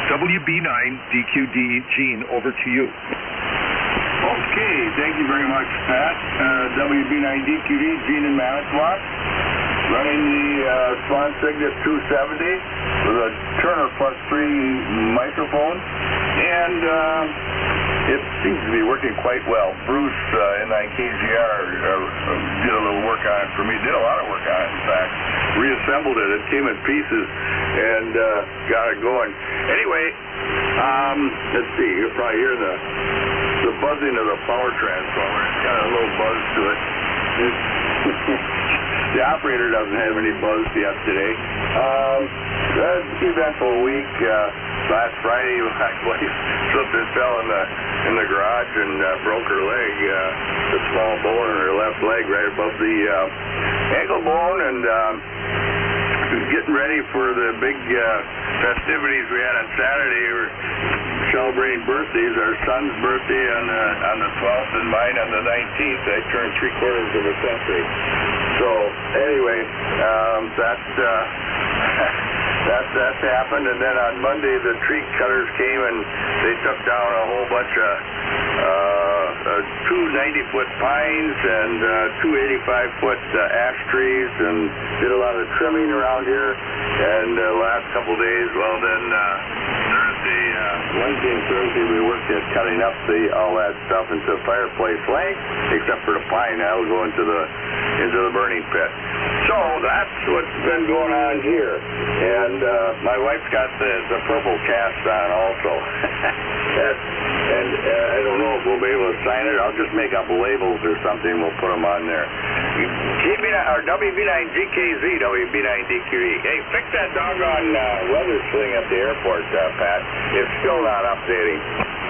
WB9DQD, Gene, over to you. Okay, thank you very much, Pat. WB9DQD, Gene in Manitowoc, running the Swan Signet 270 with a Turner Plus 3 microphone, and it seems to be working quite well. Bruce in IKGR did a little work on it for me, did a lot of work on it, in fact. Reassembled it. It came in pieces and got it going. Anyway, let's see, you'll probably hear the buzzing of the power transformer. It's got a little buzz to it. The operator doesn't have any buzz yet today. Eventful week. Last Friday, my wife slipped and fell in the garage and broke her leg, the small bone in her left leg right above the ankle bone, and getting ready for the big festivities we had on Saturday. We're celebrating birthdays. Our son's birthday on the 12th and mine on the 19th. I turned 3/4 of a century. So anyway, that's happened. And then on Monday, the tree cutters came and they took down a whole bunch of 2 90-foot pines and 2 85-foot ash trees, and did a lot of trimming around here. And the last couple days, well, then Thursday, Wednesday and Thursday, we worked at cutting up all that stuff into fireplace length, except for the pine that'll go into the burning pit. So that's what's been going on here. And my wife's got the purple cast on also. And I don't know if we'll be able to sign it. I'll just make up labels or something. We'll put them on there. WB9GKZ, WB9DQE. Hey, fix that doggone weather sling at the airport, Pat. It's still not updating.